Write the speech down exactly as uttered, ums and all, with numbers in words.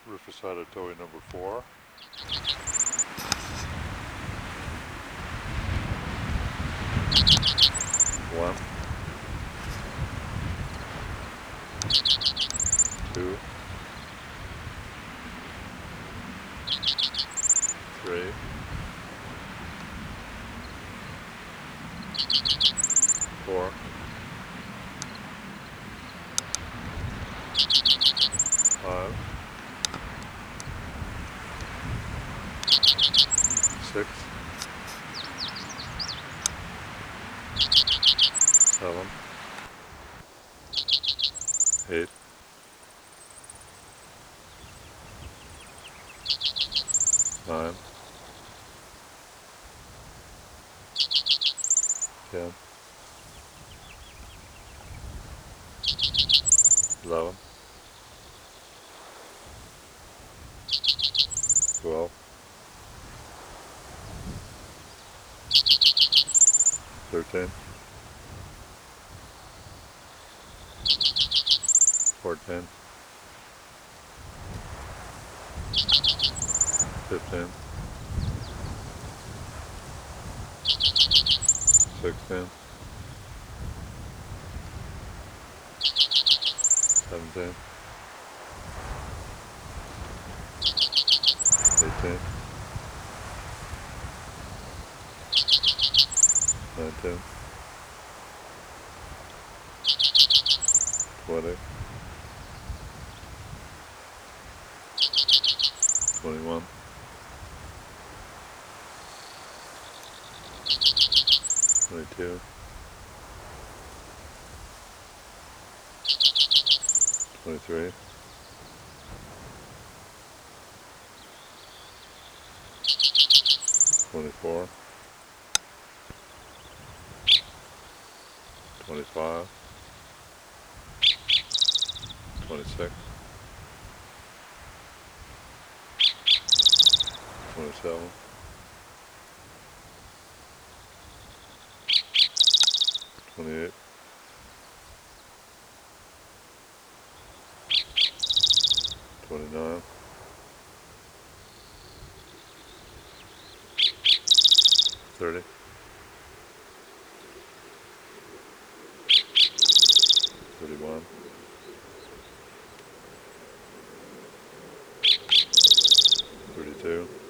Rufus Auditory number four. One, two, three, four, five, six, seven, eight, nine, ten, eleven, twelve, thirteen, fourteen, fifteen, sixteen, seventeen, eighteen, nineteen, twenty, twenty-one, twenty-two, twenty-three, twenty-four, twenty-five, twenty-six, twenty-seven, twenty-eight, twenty-nine, thirty, thirty-one, thirty-two,